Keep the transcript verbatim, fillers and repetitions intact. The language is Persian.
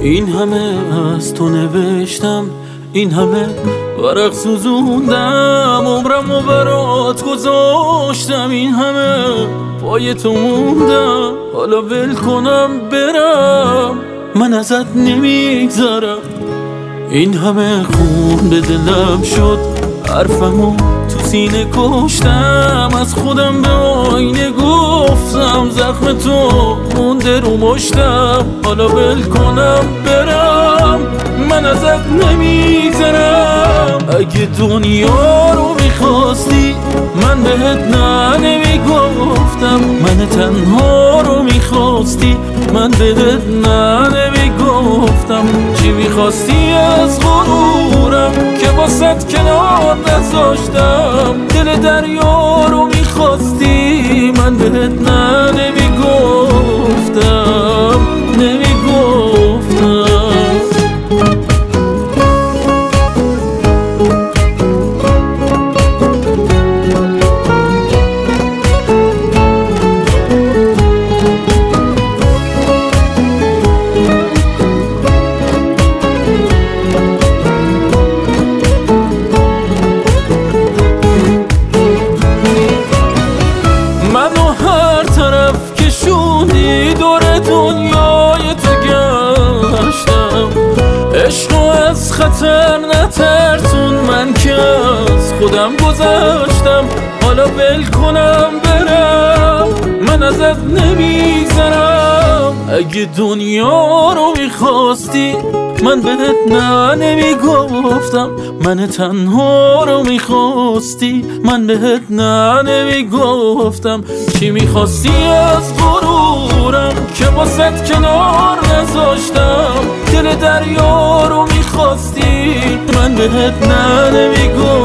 این همه از تو نوشتم، این همه ورق سوزوندم، عمرم و برات گذاشتم، این همه پای تو موندم. حالا ول کنم برم، من ازت نمیگذرم. این همه خون به دلم شد، حرفمو تو سینه کشتم، از خودم به آینه گفتم زخم تو مونده رو مشتم. حالا ول کنم برم، من ازت نمیگذرم. اگه دنیا رو میخواستی من بهت نه نمیگفتم، من تنها رو میخواستی من بهت نه نمیگفتم. چی میخواستی از غرورم که واسط کنار نذاشتم؟ دل دریا رو میخواستی من بهت نه نمیگفتم نمیگفتم. دور دنیای تو گشتم، عشقو از خطر نترسون، من که از خودم گذشتم. حالا ول کنم برم، من ازت نمیگذرم. اگه دنیا رو میخواستی من بهت نه نمیگفتم، من تنها رو میخواستی من بهت نه نمیگفتم. چی میخواستی از غرورم که واسط کنار نذاشتم؟ دل دریا رو میخواستی من بهت نه نمیگفتم